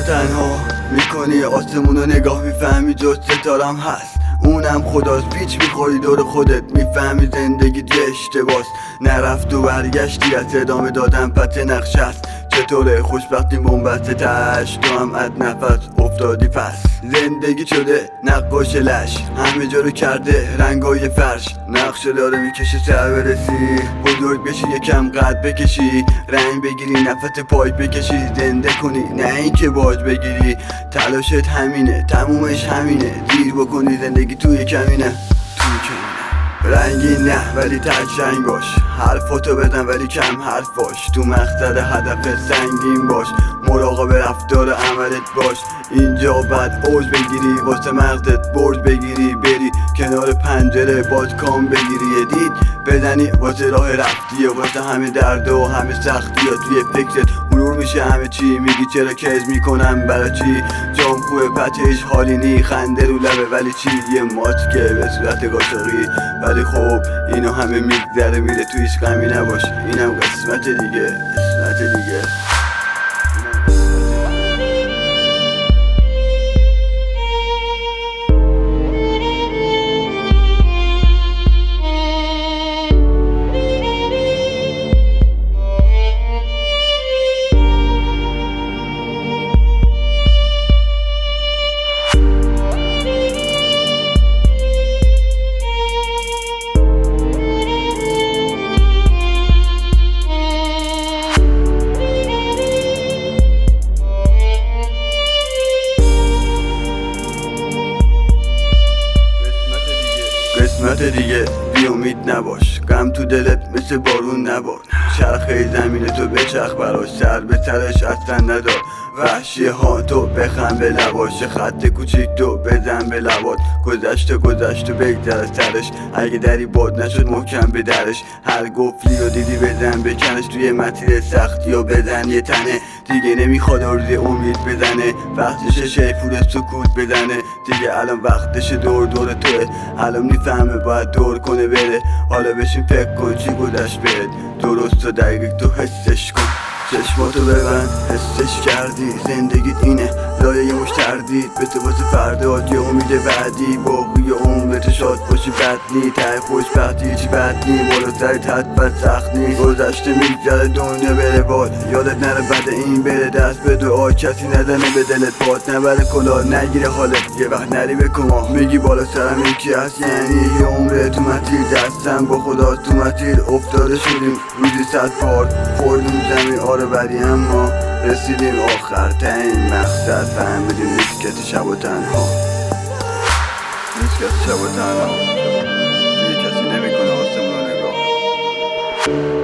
تنها میکنی آسمون رو نگاه، میفهمی جز ستارم هست اونم خداست. پیچ میخوری دور خودت، میفهمی زندگی یه اشتباس. نرفت و برگشتی از ادامه دادن پس نقش هست. چطوره خوشبختی بنبسته تش، تو هم از نفس افتادی پس. زندگی شده نقاش لش، همه جا رو کرده رنگای فرش. نقشه داره میکشه سر برسی، بزرگ بشی یکم قد بکشی، رنگ بگیری نفس پای بکشی، زنده کنی نه اینکه باج بگیری. تلاشت همینه تمومش همینه، دیر بکنی زندگی توی کمینه. رنگین نه ولی تلشنگ باش، حرفاتو بزن ولی کم حرف باش. تو مقصد هدف سنگین باش، مراقب رفتار عملت باش. اینجا بعد اوج بگیری، واسه مغزت برج بگیری، بری کنار پنجره باز کام بگیری، یه دید بزنی واسه راه رفتی، واسه همه درد و همه سختی ها توی فکرت مرور میشه همه چی. میگی چرا کز میکنم برای چی، جام خوبه پتش حالی نی، خنده رو لبه ولی چی، یه ماسکه به صورت قاشقی. ولی خب اینو همه میگذره میره، تو هیچ غمی نباش، اینم قسمت دیگه، قسمت دیگه. قسمت دیگه بی امید نباش، غم تو دلت مثل بارون نبار. چرخه زمین تو بچرخ براش، سر به سرش اصلا ندار. وحشی ها تو بخم به لباش، خط کوچیک تو بزن به لبات. گذشته گذشته بگذره سرش، اگه دری باد نشد محکم به درش. هر گفلی رو دیدی بزن بکنش، توی مسیر سختی و بزن یه تنه. دیگه نمیخواد روزی امید بزنه، وقتش شیفور سکوت بزنه. دیگه الان وقتش دور توه، الان میفهمه باید دور کنه بره. حالا بشین فکر کن چی گذشت بهت، درست و دقیق تو حسش کن. چشماتو ببند حسش کردی، زندگیت اینه لایه یه مش تردید. به تو واسه فردات یه امید بعدی، باقی عمرت شاد باشی بد نی. ته خوشبختی هیچی بد نی، بالا سرت حتما سخت نی. گذشته میگذره دنیا بره باد، یادت نره بعد این بره دست به دعا. کسی نزنه به دلت باد، نبره کلا نگیره حالت یه وقت نری به کما. میگی بالا سرم یکی هست یعنی یه عمره تو مسیر، دستم با خدا تو مسیر افتاده شدیم. روزی 100 بار خوردیم زمین آره ولی اما رسیدیم آخر تا این مقصد. فهمیدیم نیست کسی شب و تنها، نیست کسی شب و تنها، دیگه کسی نمیکنه آسمون رو نگاه.